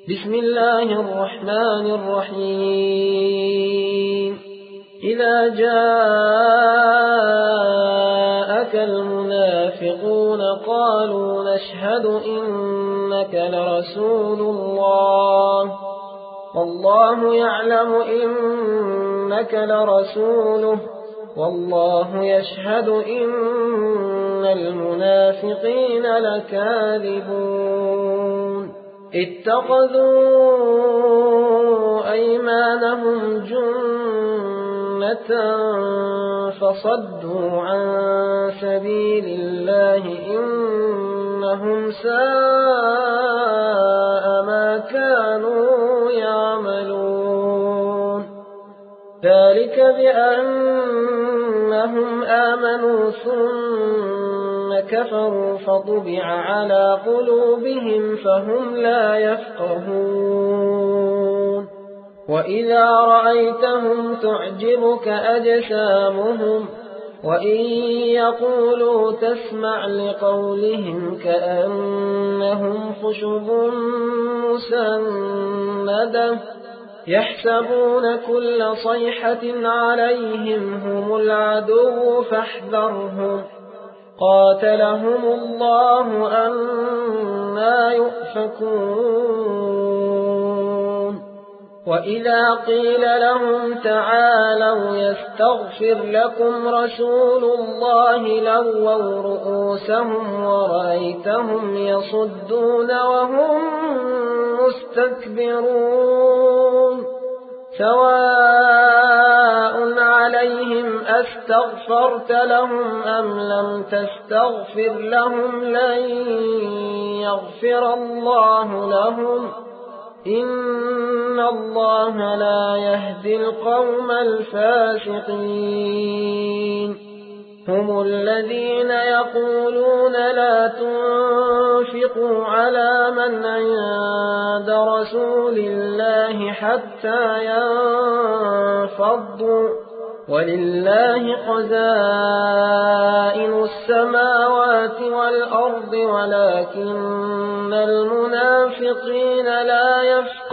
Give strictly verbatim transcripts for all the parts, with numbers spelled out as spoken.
بسم الله الرحمن الرحيم إذا جاءك المنافقون قالوا نشهد إنك لرسول الله والله يعلم إنك لرسوله والله يشهد إن المنافقين لكاذبون اتخذوا أيمانهم جنة فصدوا عن سبيل الله إنهم ساء ما كانوا يعملون ذلك بأنهم آمنوا ثم كفروا فطبع على قلوبهم فهم لا يفقهون وإذا رأيتهم تعجبك أجسامهم وإن يقولوا تسمع لقولهم كأنهم خشب مسندة يحسبون كل صيحة عليهم هم العدو فاحذرهم قاتلهم الله أنى يؤفكون وإذا قيل لهم تعالوا يستغفر لكم رسول الله لووا رؤوسهم ورأيتهم يصدون وهم مستكبرون سواء عليهم أستغفرت لهم أم لم تستغفر لهم لن يغفر الله لهم إن الله لا يهدي القوم الفاسقين هم الذين يقولون لا تنفقوا على من عند رسول الله حتى ينفضوا ولله خزائن السماوات والأرض ولكن المنافقين لا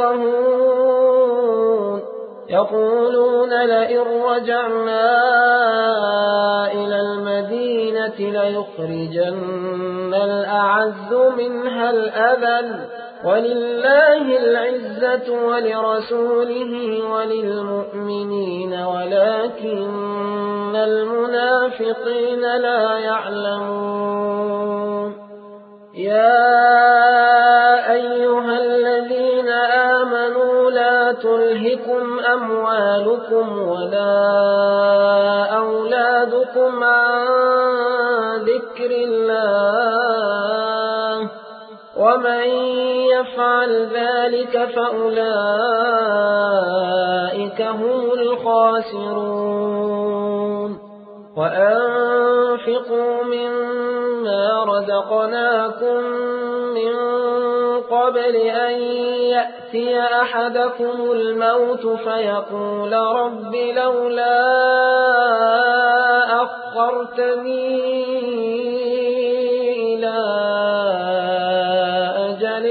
يفقهون يقولون لئن رجعنا إلى المدينة ليخرجن الأعز منها الأذل ولله العزة ولرسوله وللمؤمنين ولكن المنافقين لا يعلمون يا أيها الذين آمنوا لا تلهكم أموالكم ولا أولادكم عن ذكر الله ومن يفعل ذلك فأولئك هم الخاسرون وأنفقوا مما رزقناكم من قبل أن يأتي أحدكم الموت فيقول رب لولا أخرتني إلى أجل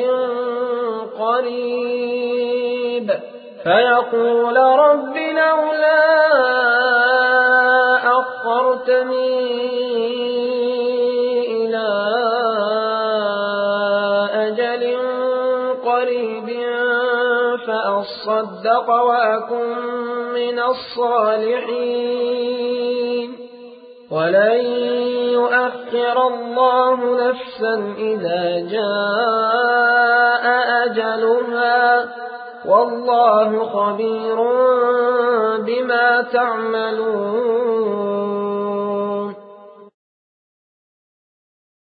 قريب فيقول رب لولا أخرتني إلى أجل قريب فأصدق وأكن من الصالحين ولن يؤخر الله نفسا إذا جاء أجلها والله خبير بما تعملون